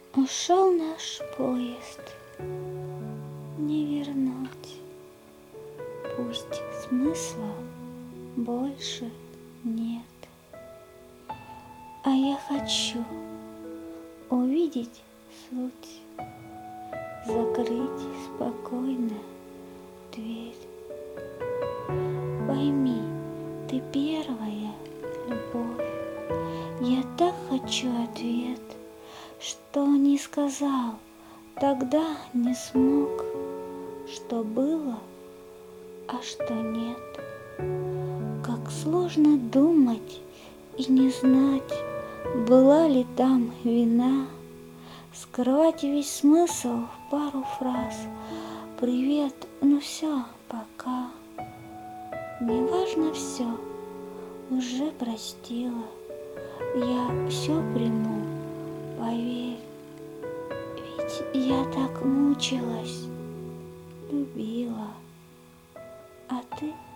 Ушел наш поезд, не вернуть. Пусть смысла больше нет. А я хочу увидеть суть, закрыть спокойно дверь. Пойми, ты первая любовь. Я так хочу ответ, что не сказал, тогда не смог, что было, а что нет. Как сложно думать и не знать, была ли там вина, скрывать весь смысл в пару фраз. Привет, ну все, пока. Неважно все, уже простила. Я все приму, поверь. Ведь я так мучилась, любила. А ты